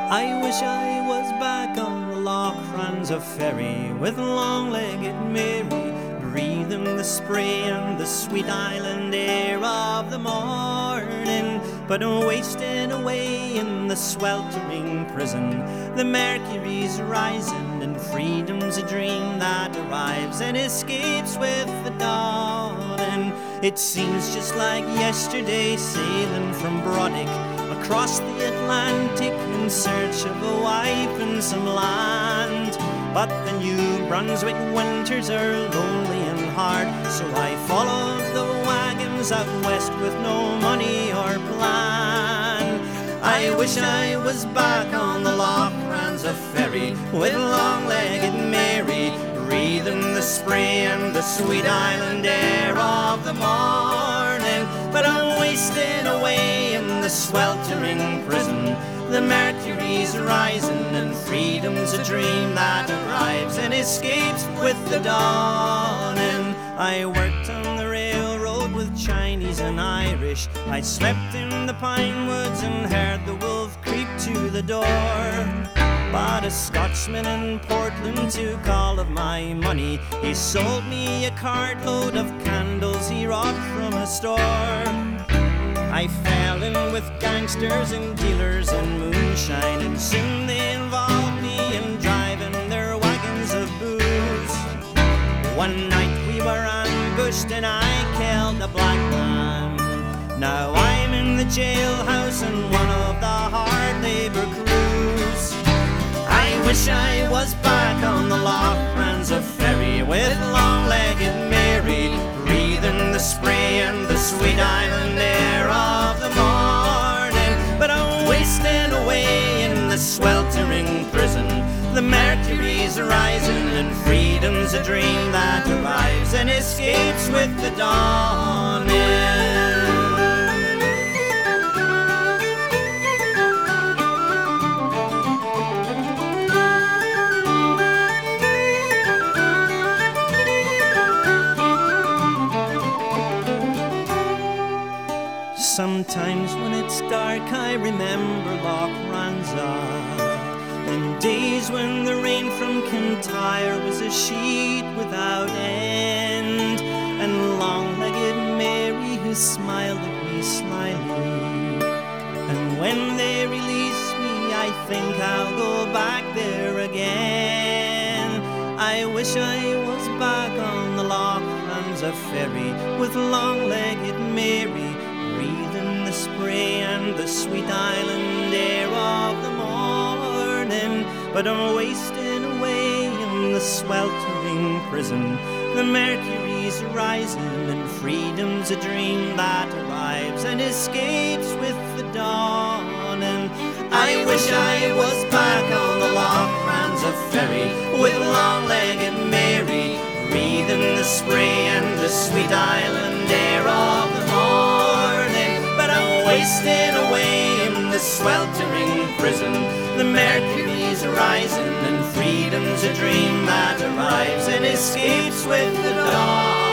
I wish I was back on the Loch Ran's a ferry with long-legged Mary, breathing the spray and the sweet island air of the morning, but wasted away in the sweltering prison. The mercury's rising and freedom's a dream that arrives and escapes with the dawn. And it seems just like yesterday, sailing from Brodick across the Atlantic in search of a wife and some land. But the New Brunswick winters are lonely and hard, so I followed the wagons out west with no money or plan. I wish I was back on the Loch Ran's a ferry with long-legged Mary, breathing the spray and the sweet island air of the morning, but I'm wasting away in the sweltering prison. The mercury's rising and freedom's a dream that arrives and escapes with the dawning. I worked on the railroad with Chinese and Irish. I slept in the pine woods and heard the wolf creep to the door. But a Scotsman in Portland took all of my money. He sold me a cartload of candles he robbed from a store. I fell in with gangsters and dealers in moonshine, and soon they involved me in driving their wagons of booze. One night we were ambushed and I killed a black man. Now I'm in the jailhouse in one of the hard labor crews. I wish I was back on the Loch Ran's a ferry with long-legged Mary, breathing the spray and the sweet island air of the morning, but I'm wasting away in the sweltering prison. The mercury's rising and freedom's a dream that arrives and escapes with the dawning. Sometimes when it's dark I remember Loch Ranza, and days when the rain from Kintyre was a sheet without end, and long-legged Mary who smiled at me slyly. And when they release me I think I'll go back there again. I wish I was back on the Loch Ran's a ferry with long-legged Mary, breathing the spray and the sweet island air of the morning, but I'm wasting away in the sweltering prison. The mercury's rising and freedom's a dream that arrives and escapes with the dawn. And I wish I was back on the Loch Ran's a ferry with long-legged Mary, breathing the spray and the sweet island air of the morning, but I'm wasting away in the sweltering prison. The mercury's rising and freedom's a dream that arrives and escapes with the dawn.